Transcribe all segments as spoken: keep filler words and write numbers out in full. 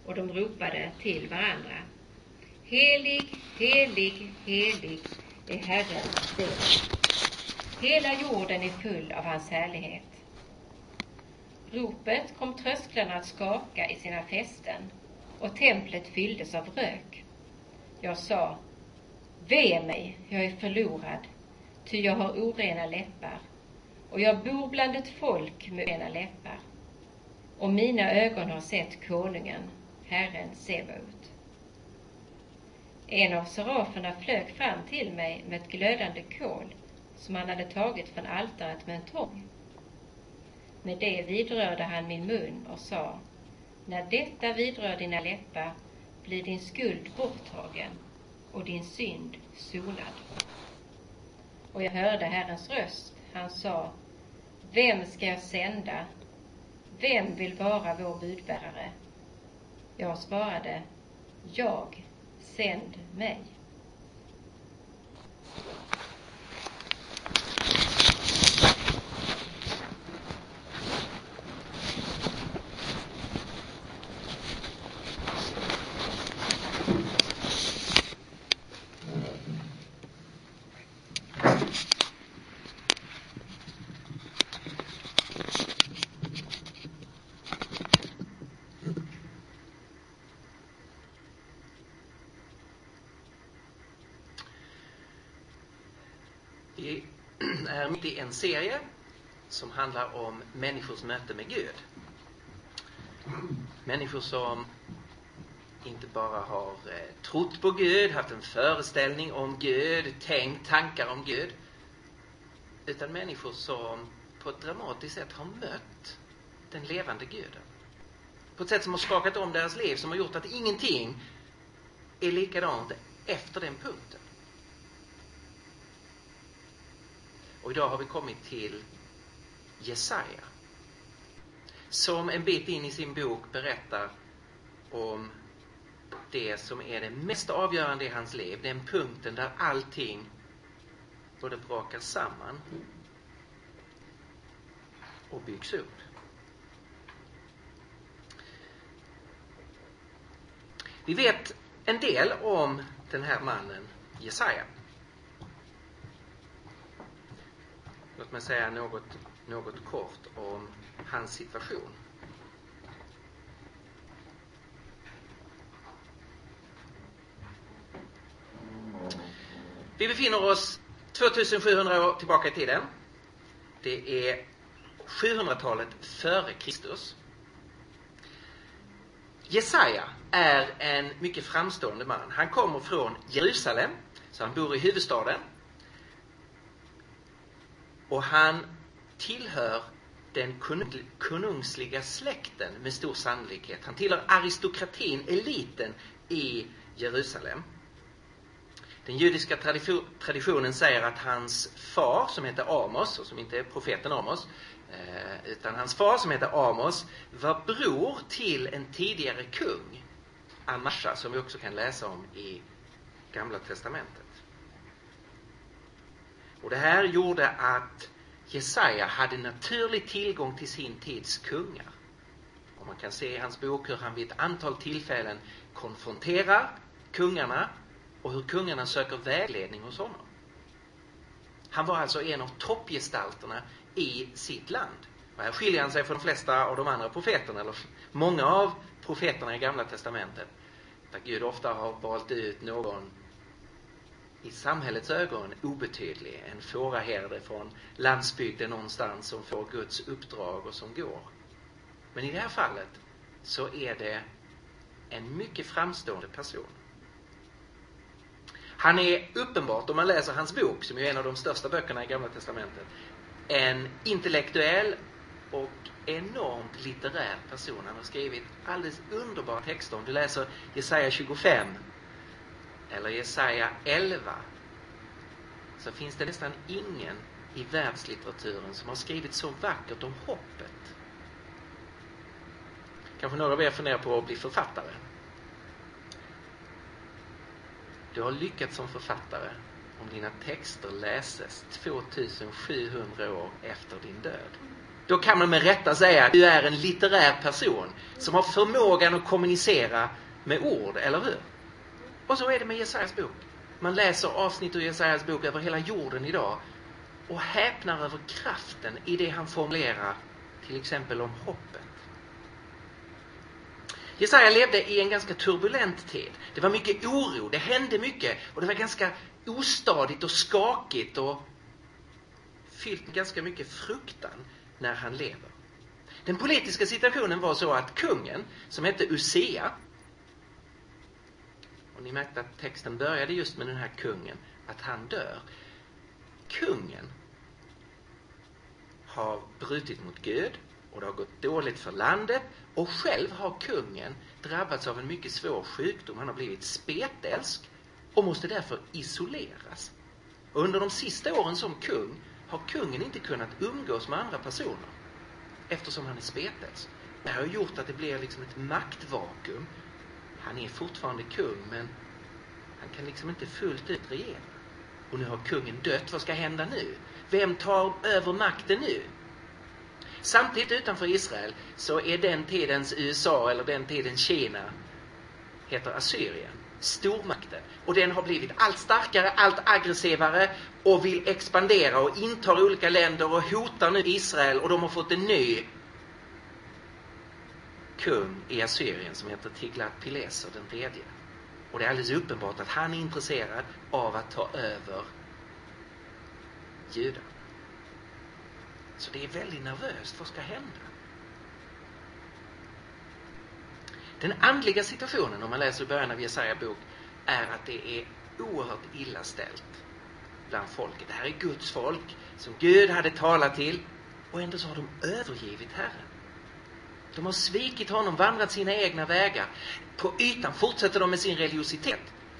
och de ropade till varandra: Helig, helig, helig är Herrens Gud. Hela jorden är full av hans härlighet. Ropet kom trösklarna att skaka i sina fästen, och templet fylldes av rök. Jag sa: Ve mig, jag är förlorad, ty jag har orena läppar, och jag bor bland ett folk med orena läppar. Och mina ögon har sett konungen, Herren Sebaot. En av seraferna flög fram till mig med ett glödande kol som han hade tagit från altaret med en tång. Med det vidrörde han min mun och sa: När detta vidrör dina läppar blir din skuld borttagen och din synd sonad. Och jag hörde Herrens röst. Han sa: Vem ska jag sända? Vem vill vara vår budbärare? Jag svarade: Jag, sänd mig. Vi är mitt i en serie som handlar om människors möte med Gud. Människor som inte bara har eh, trott på Gud, haft en föreställning om Gud, tänkt tankar om Gud, utan människor som på ett dramatiskt sätt har mött den levande Guden. På ett sätt som har skakat om deras liv, som har gjort att ingenting är likadant efter den punkten. Och idag har vi kommit till Jesaja, som en bit in i sin bok berättar om det som är det mest avgörande i hans liv. Den punkten där allting både brakar samman och byggs upp. Vi vet en del om den här mannen Jesaja. Låt mig säga något, något kort om hans situation. Vi befinner oss tvåtusensjuhundra år tillbaka i tiden. Det är sjuhundratalet före Kristus. Jesaja är en mycket framstående man. Han kommer från Jerusalem, så han bor i huvudstaden. Och han tillhör den konungsliga släkten med stor sannolikhet. Han tillhör aristokratin, eliten i Jerusalem. Den judiska traditionen säger att hans far, som heter Amos, och som inte är profeten Amos, utan hans far som heter Amos, var bror till en tidigare kung, Amasja, som vi också kan läsa om i Gamla testamentet. Och det här gjorde att Jesaja hade naturlig tillgång till sin tids kungar. Och man kan se i hans bok hur han vid ett antal tillfällen konfronterar kungarna och hur kungarna söker vägledning hos honom. Han var alltså en av toppgestalterna i sitt land. Och här skiljer han sig från de flesta av de andra profeterna, eller många av profeterna i Gamla testamentet, där Gud ofta har valt ut någon i samhällets ögon obetydlig, en fåraherde från landsbygden någonstans som får Guds uppdrag och som går. Men i det här fallet så är det en mycket framstående person. Han är uppenbart, om man läser hans bok, som är en av de största böckerna i Gamla testamentet, en intellektuell och enormt litterär person. Han har skrivit alldeles underbara texter. Om du läser Jesaja tjugofem eller Jesaja elva, så finns det nästan ingen i världslitteraturen som har skrivit så vackert om hoppet. Kanske några av er funderar på att bli författare. Du har lyckats som författare om dina texter läses tvåtusensjuhundra år efter din död. då kan man med rätta säga att du är en litterär person som har förmågan att kommunicera med ord, eller hur? Och så är det med Jesajas bok. Man läser avsnitt ur Jesajas bok över hela jorden idag och häpnar över kraften i det han formulerar, till exempel om hoppet. Jesaja levde i en ganska turbulent tid. Det var mycket oro, det hände mycket och det var ganska ostadigt och skakigt och fyllt med ganska mycket fruktan när han lever. Den politiska situationen var så att kungen, som hette Ussia, och ni märkte att texten började just med den här kungen, att han dör. Kungen har brutit mot Gud och det har gått dåligt för landet, och själv har kungen drabbats av en mycket svår sjukdom. Han har blivit spetälsk och måste därför isoleras. Och under de sista åren som kung har kungen inte kunnat umgås med andra personer eftersom han är spetälsk. Det har gjort att det blir liksom ett maktvakuum. Han är fortfarande kung, men han kan liksom inte fullt ut regera. Och nu har kungen dött. Vad ska hända nu? Vem tar över makten nu? Samtidigt utanför Israel så är den tidens U S A eller den tidens Kina heter Assyrien, stormakten. Och den har blivit allt starkare, allt aggressivare och vill expandera och intar olika länder och hotar nu Israel. Och de har fått en ny kung i Assyrien som heter Tiglat-Pileser den tredje. Och det är alldeles uppenbart att han är intresserad av att ta över Juda. Så det är väldigt nervöst. Vad ska hända? Den andliga situationen, om man läser i början av Jesaja bok, är att det är oerhört illa ställt bland folket. Det här är Guds folk som Gud hade talat till, och ändå så har de övergivit Herren. De har svikit honom, vandrat sina egna vägar. På ytan fortsätter de med sin religiositet.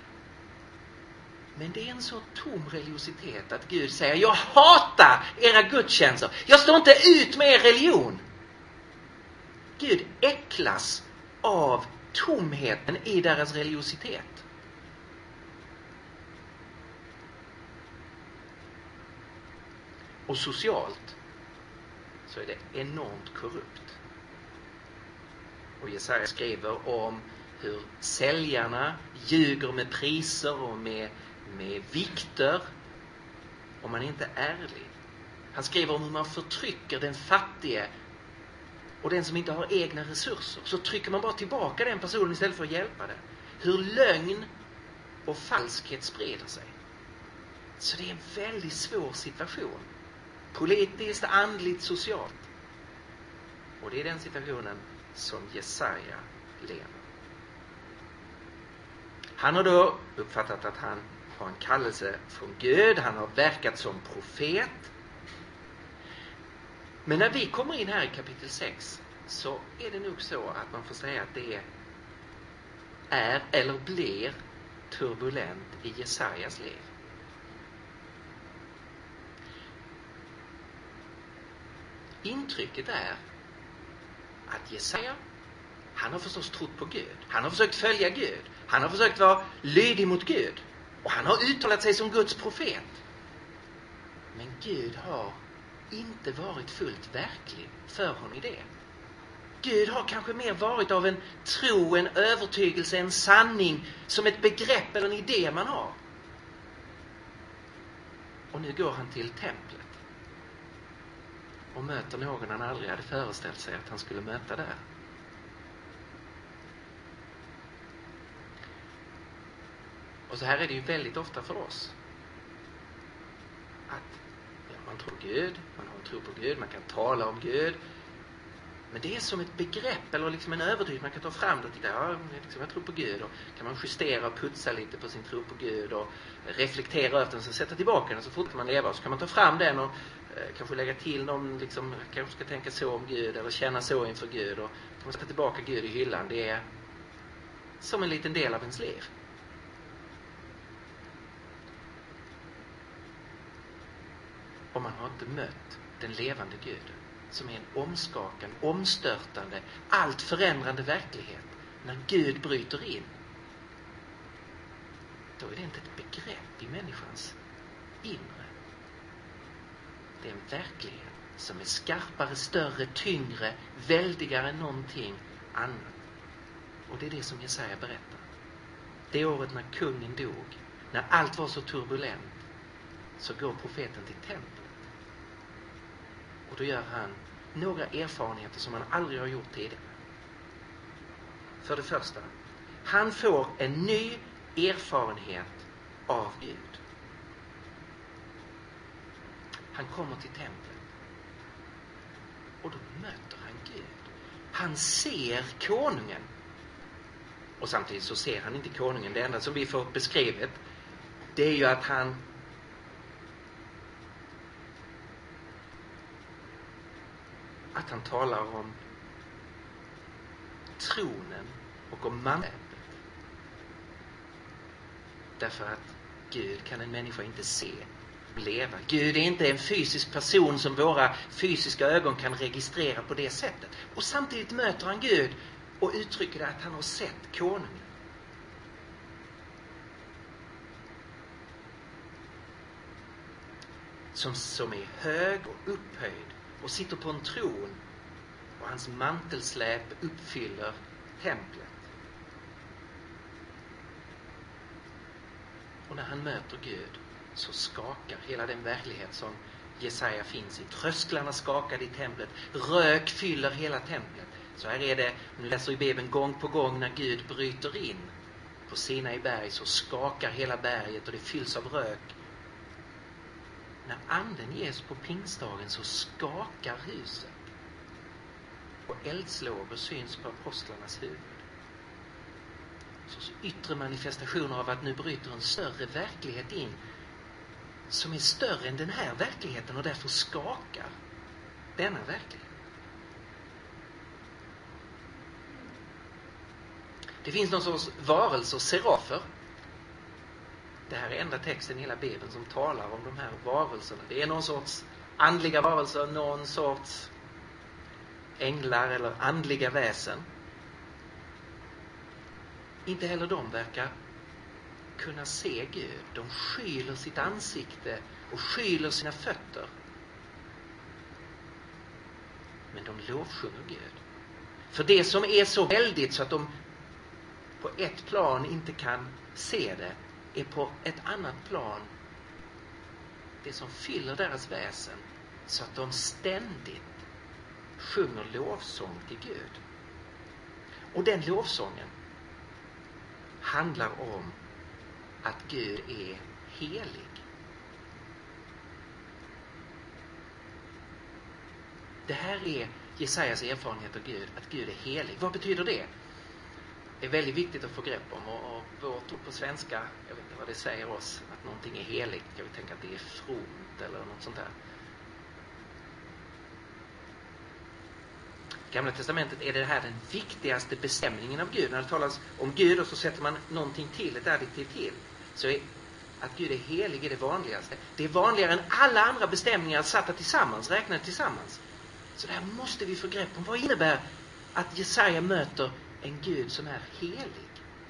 Men det är en så tom religiositet att Gud säger: jag hatar era gudstjänster. Jag står inte ut med er religion. Gud äcklas av tomheten i deras religiositet. Och socialt så är det enormt korrupt. Och Jesaja skriver om hur säljarna ljuger med priser och med, med vikter om man inte är ärlig. Han skriver om hur man förtrycker den fattige och den som inte har egna resurser. Så trycker man bara tillbaka den personen istället för att hjälpa den. Hur lögn och falskhet sprider sig. Så det är en väldigt svår situation. Politiskt, andligt, socialt. Och det är den situationen som Jesaja lever. Han har då uppfattat att han har en kallelse från Gud. Han har verkat som profet. Men när vi kommer in här i kapitel sex så är det nog så att man får säga att det är eller blir turbulent i Jesajas liv. Intrycket är att Jesaja, han har förstås trott på Gud. Han har försökt följa Gud. Han har försökt vara lydig mot Gud. Och han har uttalat sig som Guds profet. Men Gud har inte varit fullt verklig för honom i det. Gud har kanske mer varit av en tro, en övertygelse, en sanning, som ett begrepp eller en idé man har. Och nu går han till templet och möter någon han aldrig hade föreställt sig att han skulle möta där. Och så här är det ju väldigt ofta för oss. Att ja, man tror på Gud, man har en tro på Gud, man kan tala om Gud. Men det är som ett begrepp eller liksom en övertygelse man kan ta fram och titta, ja, liksom, jag tror på Gud. Och kan man justera och putsa lite på sin tro på Gud och reflektera över den och sätta tillbaka den så fort man lever. Så kan man ta fram den och eh, kanske lägga till någon, liksom, kanske ska tänka så om Gud eller känna så inför Gud. Och kan man sätta tillbaka Gud i hyllan. Det är som en liten del av ens liv. Och man har inte mött den levande Guden som är en omskakande, omstörtande, allt förändrande verklighet. När Gud bryter in, då är det inte ett begrepp i människans inre. Det är en verklighet som är skarpare, större, tyngre, väldigare än någonting annat. Och det är det som Jesaja berättar. Det året när kungen dog, när allt var så turbulent, så går profeten till templet. Och då gör han några erfarenheter som han aldrig har gjort tidigare. För det första, han får en ny erfarenhet av Gud. Han kommer till templet. Och då möter han Gud. Han ser konungen. Och samtidigt så ser han inte konungen. Det enda som vi får beskrivet, det är ju att han att han talar om tronen och om manteln. Därför att Gud kan en människa inte se, leva. Gud är inte en fysisk person som våra fysiska ögon kan registrera på det sättet. Och samtidigt möter han Gud och uttrycker att han har sett konungen. Som, som är hög och upphöjd och sitter på en tron, och hans mantelsläp uppfyller templet. Och när han möter Gud så skakar hela den verklighet som Jesaja finns i. Trösklarna skakade i templet. Rök fyller hela templet. Så här är det, nu läser i Bibeln gång på gång, när Gud bryter in på Sinai berg så skakar hela berget och det fylls av rök. När anden ges på pingstdagen så skakar huset. Och eldslågor syns på apostlarnas huvud. Så yttre manifestationer av att nu bryter en större verklighet in som är större än den här verkligheten, och därför skakar denna verklighet. Det finns någon sorts varelser, serafer. Det här är enda texten i hela Bibeln som talar om de här varelserna. Det är någon sorts andliga varelser, någon sorts änglar eller andliga väsen. Inte heller de verkar kunna se Gud. De skyler sitt ansikte och skyler sina fötter. Men de lovsjunger Gud. För det som är så väldigt så att de på ett plan inte kan se det, är på ett annat plan det som fyller deras väsen, så att de ständigt sjunger lovsång till Gud. Och den lovsången handlar om att Gud är helig. Det här är Jesajas erfarenhet av Gud, att Gud är helig. Vad betyder det? Det är väldigt viktigt att få grepp om, och, och vårt ord på svenska, jag vet inte vad det säger oss, att någonting är heligt. Jag vill tänka att det är fromt eller något sånt där. I Gamla testamentet är det här den viktigaste bestämningen av Gud. När det talas om Gud och så sätter man någonting till, ett adjektiv till, så är att Gud är helig är det vanligaste. Det är vanligare än alla andra bestämningar satta tillsammans, räknade tillsammans. Så det här måste vi få grepp om. Vad innebär att Jesaja möter en Gud som är helig?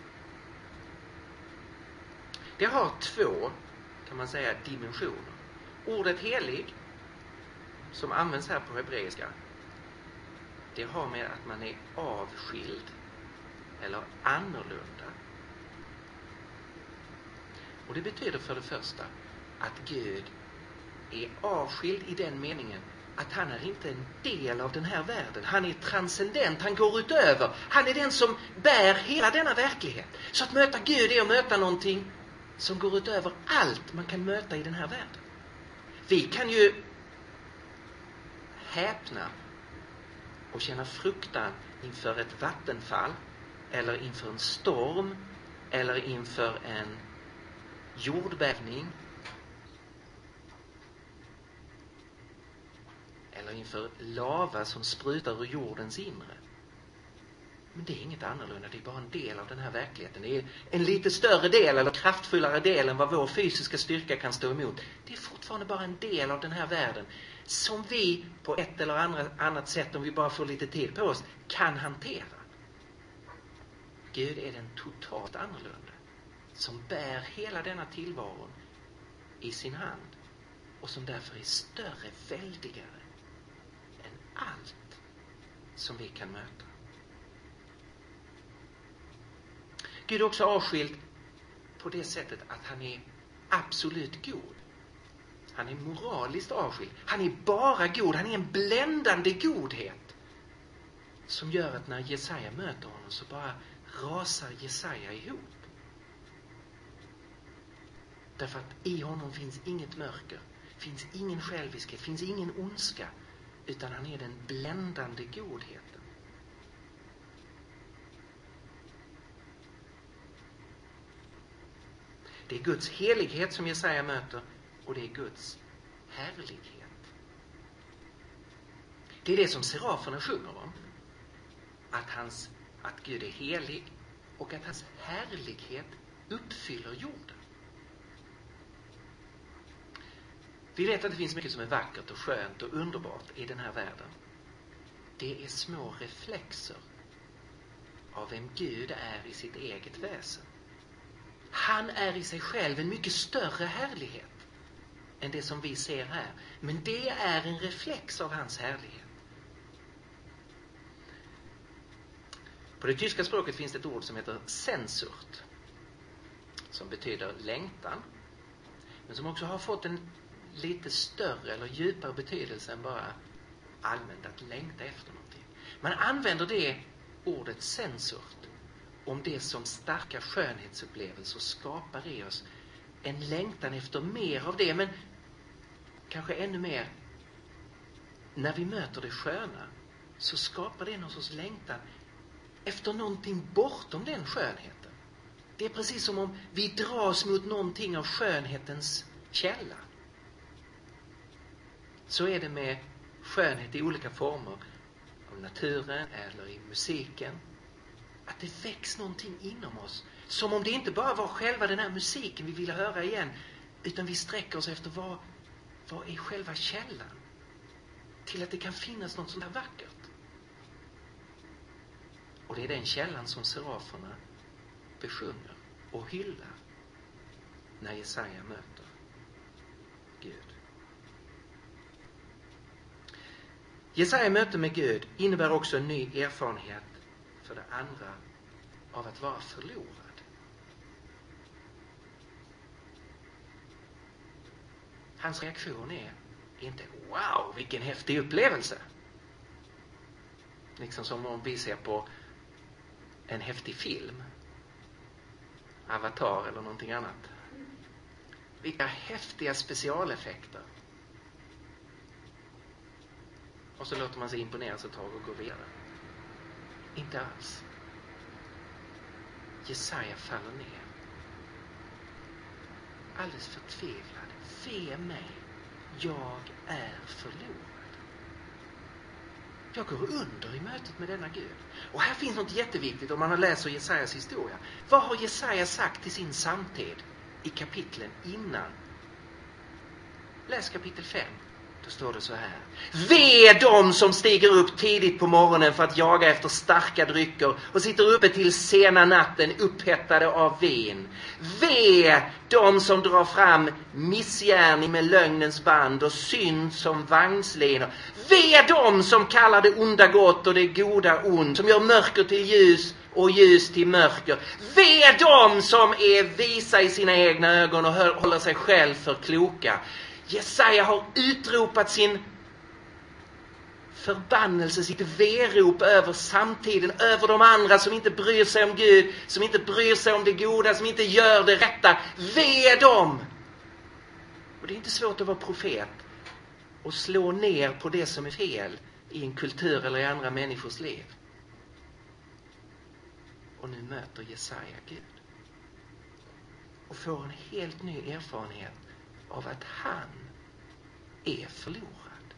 Det har två, kan man säga, dimensioner. Ordet helig, som används här på hebreiska, det har med att man är avskild eller annorlunda. Och det betyder för det första att Gud är avskild i den meningen att han är inte en del av den här världen. Han är transcendent, han går utöver. Han är den som bär hela denna verklighet. Så att möta Gud är att möta någonting som går utöver allt man kan möta i den här världen. Vi kan ju häpna och känna fruktan inför ett vattenfall, eller inför en storm, eller inför en jordbävning, eller inför lava som sprutar ur jordens inre. Men det är inget annorlunda, det är bara en del av den här verkligheten. Det är en lite större del eller kraftfullare del än vad vår fysiska styrka kan stå emot. Det är fortfarande bara en del av den här världen som vi på ett eller andra, annat sätt, om vi bara får lite tid på oss, kan hantera. Gud är den totalt annorlunda, som bär hela denna tillvaron i sin hand och som därför är större, väldigare som vi kan möta. Gud är också avskild på det sättet att han är absolut god. Han är moraliskt avskild. Han är bara god. Han är en bländande godhet som gör att när Jesaja möter honom så bara rasar Jesaja ihop. Därför att i honom finns inget mörker, finns ingen själviskhet, finns ingen ondska, utan han är den bländande godheten. Det är Guds helighet som Jesaja möter, och det är Guds härlighet. Det är det som seraferna sjunger om. Att, hans, att Gud är helig och att hans härlighet uppfyller jorden. Vi vet att det finns mycket som är vackert och skönt och underbart i den här världen. Det är små reflexer av vem Gud är i sitt eget väsen. Han är i sig själv en mycket större härlighet än det som vi ser här. Men det är en reflex av hans härlighet. På det tyska språket finns det ett ord som heter Sehnsucht, som betyder längtan, men som också har fått en lite större eller djupare betydelse än bara allmänt att längta efter någonting. Man använder det ordet Sehnsucht om det som starka skönhetsupplevelser skapar i oss. En längtan efter mer av det, men kanske ännu mer när vi möter det sköna så skapar det någon sorts längtan efter någonting bortom den skönheten. Det är precis som om vi dras mot någonting av skönhetens källa. Så är det med skönhet i olika former av naturen eller i musiken. Att det väcks någonting inom oss. Som om det inte bara var själva den här musiken vi ville höra igen, utan vi sträcker oss efter vad, vad är själva källan till att det kan finnas något sånt här vackert. Och det är den källan som seraferna besjunger och hyllar när Jesaja möter Gud. Jesaja möte med Gud innebär också en ny erfarenhet för det andra av att vara förlorad. Hans reaktion är inte wow, vilken häftig upplevelse. Liksom som om vi ser på en häftig film, Avatar eller någonting annat. Vilka häftiga specialeffekter. Och så låter man sig imponeras ett tag och gå vidare. Inte alls. Jesaja faller ner. Alldeles förtvivlad. Ve mig, jag är förlorad. Jag går under i mötet med denna Gud. Och här finns något jätteviktigt om man läser Jesajas historia. Vad har Jesaja sagt till sin samtid i kapitlen innan? Läs kapitel fem. Då står det så här. Ve de som stiger upp tidigt på morgonen för att jaga efter starka drycker och sitter uppe till sena natten upphettade av vin. Ve de som drar fram missgärning med lögnens band och synd som vagnslenor. Ve de som kallar det onda gott och det goda ond, som gör mörker till ljus och ljus till mörker. Ve de som är visa i sina egna ögon och håller sig själv för kloka. Jesaja har utropat sin förbannelse, sitt verop över samtiden, över de andra som inte bryr sig om Gud, som inte bryr sig om det goda, som inte gör det rätta. Ve dem! Och det är inte svårt att vara profet och slå ner på det som är fel i en kultur eller i andra människors liv. Och nu möter Jesaja Gud och får en helt ny erfarenhet av att han är förlorad.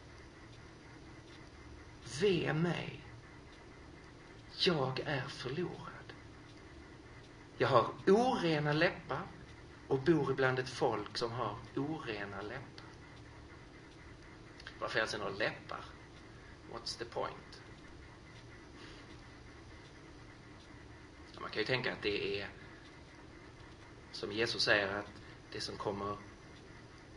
Ve mig, jag är förlorad. Jag har orena läppar och bor ibland ett folk som har orena läppar. Varför är det några läppar? What's the point? Man kan ju tänka att det är som Jesus säger, att det som kommer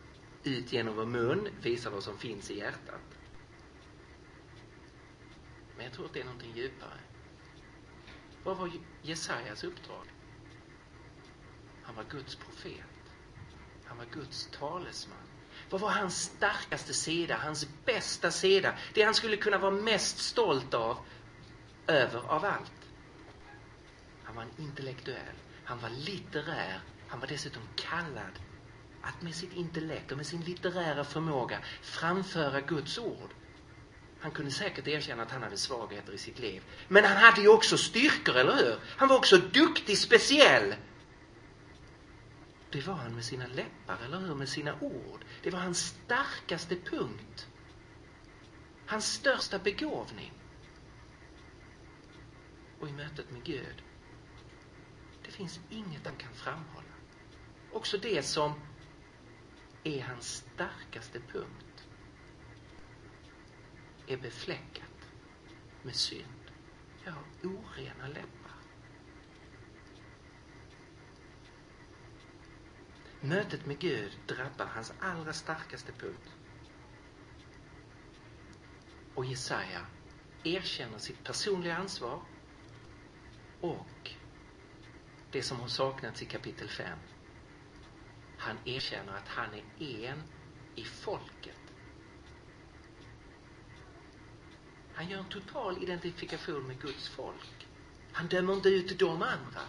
ut genom vår mun visar vad som finns i hjärtat. Men jag tror att det är någonting djupare. Vad var Jesajas uppdrag? Han var Guds profet. Han var Guds talesman. Vad var hans starkaste sida, hans bästa sida? Det han skulle kunna vara mest stolt av, över av allt. Han var en intellektuell. Han var litterär. Han var dessutom kallad att med sitt intellekt och med sin litterära förmåga framföra Guds ord. Han kunde säkert erkänna att han hade svagheter i sitt liv. Men han hade ju också styrkor, eller hur? Han var också duktig, speciell. Det var han med sina läppar, eller hur? Med sina ord. Det var hans starkaste punkt. Hans största begåvning. Och i mötet med Gud, det finns inget han kan framhålla. Också det som är hans starkaste punkt är befläckat med synd. Ja, orena läppar. Mötet med Gud drabbar hans allra starkaste punkt. Och Jesaja erkänner sitt personliga ansvar och det som har saknats i kapitel fem. Han erkänner att han är en i folket. Han gör en total identifikation med Guds folk. Han dömer inte ut de andra.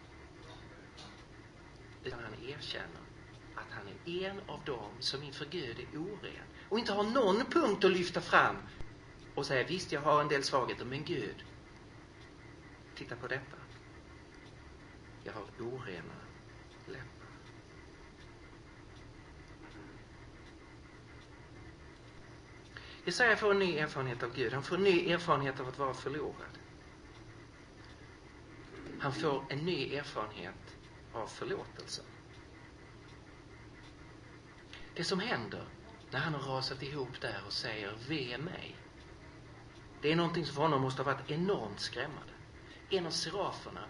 Utan han erkänner att han är en av dem som inför Gud är oren. Och inte har någon punkt att lyfta fram och säga, visst jag har en del svagheter, men Gud, titta på detta. Jag har orena läppar. Jesaja får en ny erfarenhet av Gud. Han får en ny erfarenhet av att vara förlorad. Han får en ny erfarenhet av förlåtelsen. Det som händer när han har rasat ihop där och säger ve mig, det är någonting som för honom måste ha varit enormt skrämmande. En av seraferna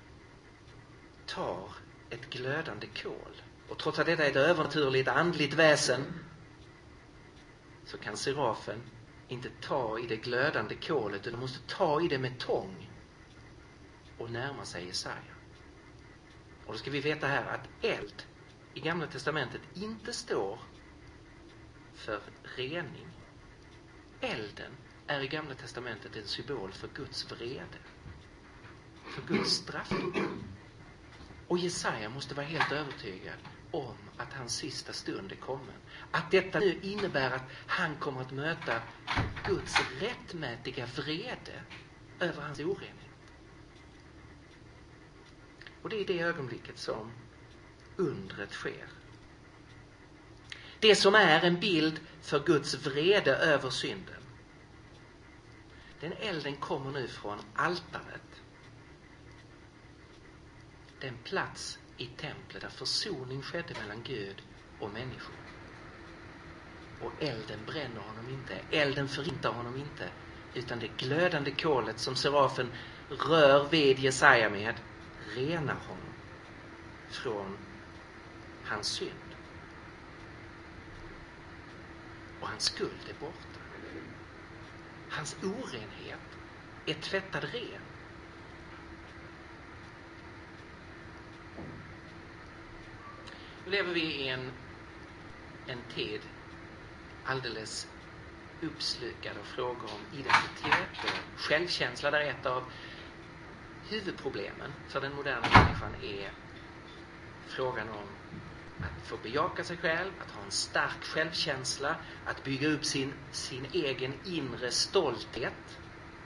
tar ett glödande kol. Och trots att detta är ett övernaturligt, andligt väsen, så kan serafen inte ta i det glödande kolet, utan måste ta i det med tång och närma sig Jesaja. Och då ska vi veta här att eld i Gamla testamentet inte står för rening. Elden är i Gamla testamentet en symbol för Guds vrede, för Guds straff. Och Jesaja måste vara helt övertygad om att hans sista stund är kommen. Att detta nu innebär att han kommer att möta Guds rättmätiga vrede över hans orenhet. Och det är det ögonblicket som undret sker. Det som är en bild för Guds vrede över synden. Den elden kommer nu från altaret. Den plats i templet där försoning skedde mellan Gud och människor. Och elden bränner honom inte. Elden förintar honom inte. Utan det glödande kolet som serafen rör vid Jesaja med renar honom från hans synd. Och hans skuld är borta. Hans orenhet är tvättad ren. Nu lever vi i en, en tid alldeles uppslukad av frågor om identitet och självkänsla, där ett av huvudproblemen för den moderna människan är frågan om att få bejaka sig själv, att ha en stark självkänsla, att bygga upp sin, sin egen inre stolthet.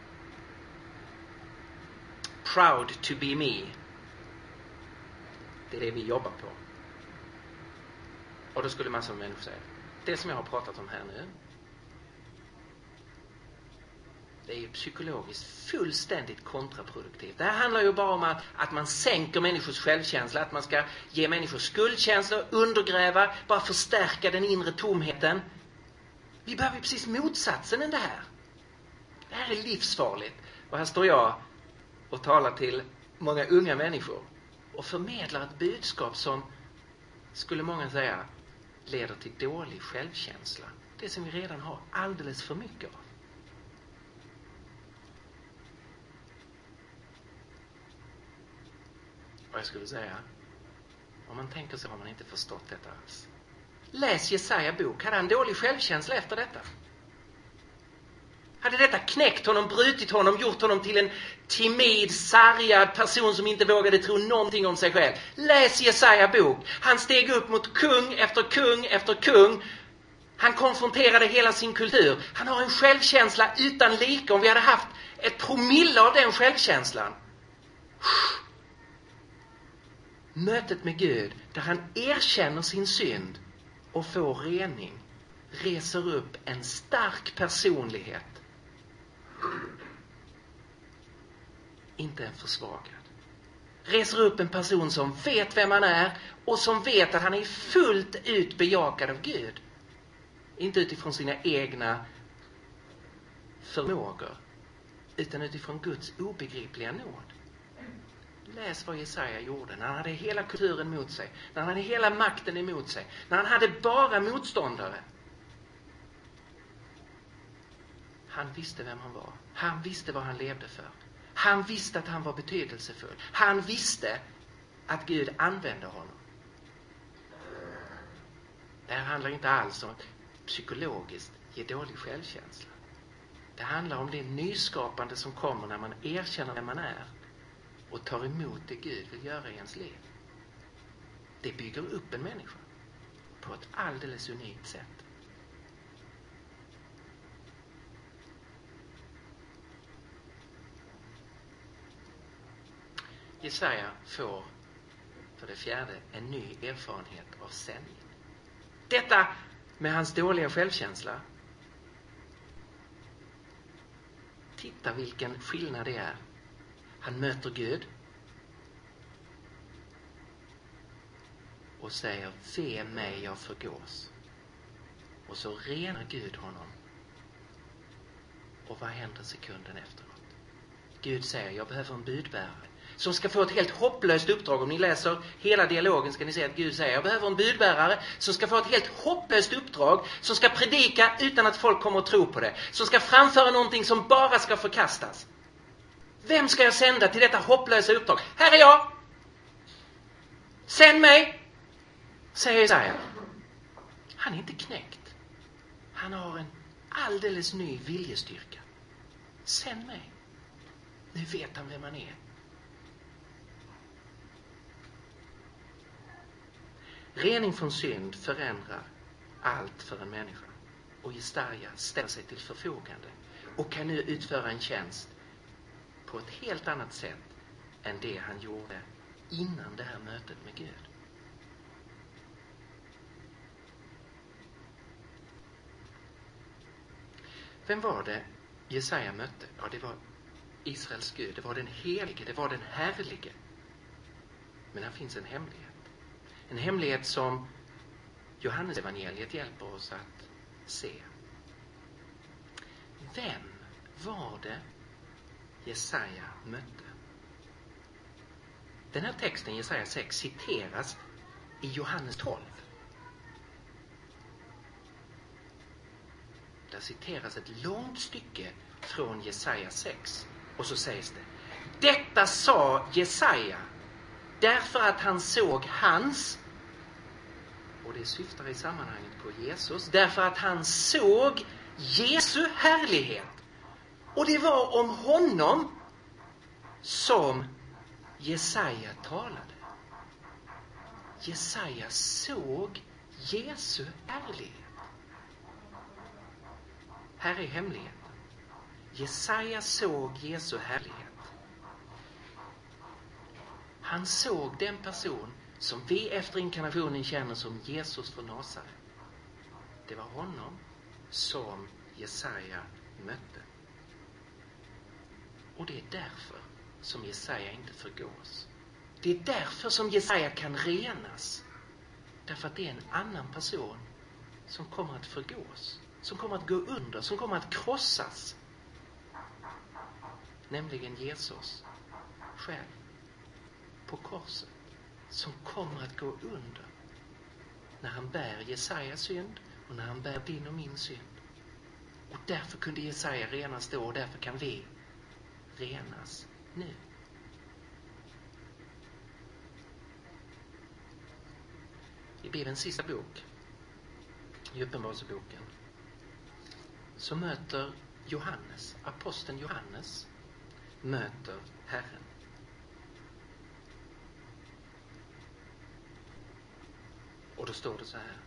Proud to be me. Det är det vi jobbar på. Och då skulle massor av människor säga, det som jag har pratat om här nu, det är ju psykologiskt fullständigt kontraproduktivt. Det här handlar ju bara om att, att man sänker människors självkänsla, att man ska ge människor skuldkänsla, undergräva, bara förstärka den inre tomheten. Vi behöver ju precis motsatsen än det här. Det här är livsfarligt. Och här står jag och talar till många unga människor och förmedlar ett budskap som, skulle många säga, leder till dålig självkänsla. Det som vi redan har alldeles för mycket av. Och jag skulle säga, om man tänker så har man inte förstått detta alls. Läs Jesaja bok. Hade han dålig självkänsla efter detta? Hade detta knäckt honom, brutit honom, gjort honom till en timid, sargad person som inte vågade tro någonting om sig själv? Läs Jesaja bok. Han steg upp mot kung efter kung efter kung. Han konfronterade hela sin kultur. Han har en självkänsla utan like. Om vi hade haft ett promille av den självkänslan. Mötet med Gud, där han erkänner sin synd och får rening, reser upp en stark personlighet. Inte en försvagad. Reser upp en person som vet vem han är och som vet att han är fullt ut bejakad av Gud. Inte utifrån sina egna förmågor, utan utifrån Guds obegripliga nåd. Läs vad Jesaja gjorde när han hade hela kulturen mot sig, när han hade hela makten emot sig, när han hade bara motståndare. Han visste vem han var. Han visste vad han levde för. Han visste att han var betydelsefull. Han visste att Gud använde honom. Det här handlar inte alls om psykologiskt ge dålig självkänsla. Det handlar om det nyskapande som kommer när man erkänner vem man är och tar emot det Gud vill göra i ens liv. Det bygger upp en människa på ett alldeles unikt sätt. Jesaja får för det fjärde en ny erfarenhet av sändning. Detta med hans dåliga självkänsla. Titta vilken skillnad det är. Han möter Gud och säger, ve mig, jag förgås. Och så renar Gud honom. Och vad händer sekunden efteråt? Gud säger, jag behöver en budbärare som ska få ett helt hopplöst uppdrag. Om ni läser hela dialogen ska ni se att Gud säger, jag behöver en budbärare som ska få ett helt hopplöst uppdrag, som ska predika utan att folk kommer att tro på det, som ska framföra någonting som bara ska förkastas. Vem ska jag sända till detta hopplösa uppdrag? Här är jag! Sänd mig! Säger Jesaja. Han är inte knäckt. Han har en alldeles ny viljestyrka. Sänd mig. Nu vet han vem han är. Rening från synd förändrar allt för en människa. Och Jesaja ställer sig till förfogande och kan nu utföra en tjänst på ett helt annat sätt än det han gjorde innan det här mötet med Gud. Vem var det Jesaja mötte? Ja, det var Israels Gud. Det var den helige, det var den härlige. Men här finns en hemlighet. En hemlighet som Johannes evangeliet hjälper oss att se. Vem var det Jesaja mötte? Den här texten, Jesaja sex, citeras i Johannes tolv. Där citeras ett långt stycke från Jesaja sex. Och så sägs det, detta sa Jesaja därför att han såg hans, och det syftar i sammanhanget på Jesus, därför att han såg Jesu härlighet. Och det var om honom som Jesaja talade. Jesaja såg Jesu härlighet. Här är hemligheten. Jesaja såg Jesu härlighet. Han såg den person som vi efter inkarnationen känner som Jesus från Nasaret. Det var honom som Jesaja mötte. Och det är därför som Jesaja inte förgås. Det är därför som Jesaja kan renas. Därför att det är en annan person som kommer att förgås. Som kommer att gå under, som kommer att krossas. Nämligen Jesus själv på korset. Som kommer att gå under när han bär Jesajas synd och när han bär din och min synd. Och därför kunde Jesaja renas då och därför kan vi renas nu. i Bibelns sista bok, i Uppenbarelseboken, så möter Johannes, aposteln Johannes, möter Herren. Och då står det så här: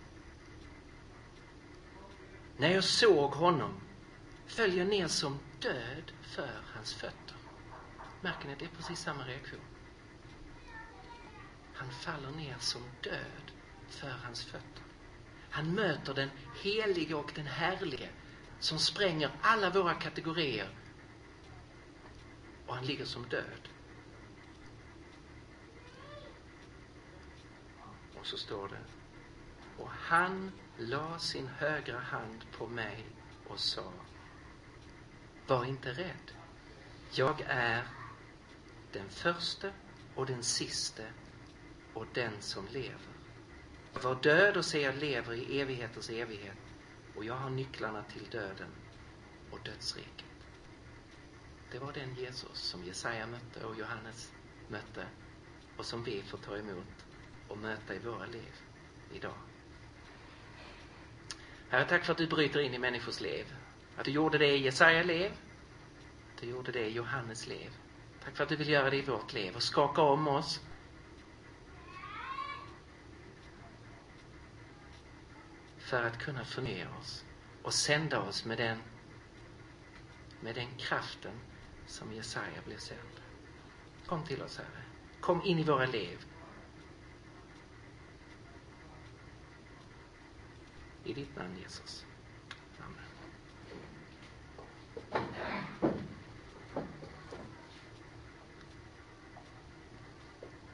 när jag såg honom föll jag ner som död för hans fötter. Märker ni, det är precis samma reaktion. Han faller ner som död för hans fötter. Han möter den helige och den härlige som spränger alla våra kategorier. Och han ligger som död. Och så står det: och han la sin högra hand på mig och sa: var inte rädd. Jag är den första och den siste och den som lever. Jag var död och ser jag lever i evigheters evighet, och jag har nycklarna till döden och dödsriket. Det var den Jesus som Jesaja mötte och Johannes mötte, och som vi får ta emot och möta i våra liv idag. Herre, tack för att du bryter in i människors liv. Att du gjorde det i Jesaja liv, du gjorde det i Johannes liv. Tack för att du vill göra det i vårt liv och skaka om oss. För att kunna förnya oss och sända oss med den, med den kraften som Jesaja blev sänd. Kom till oss, Herre. Kom in i våra liv. I ditt namn, Jesus.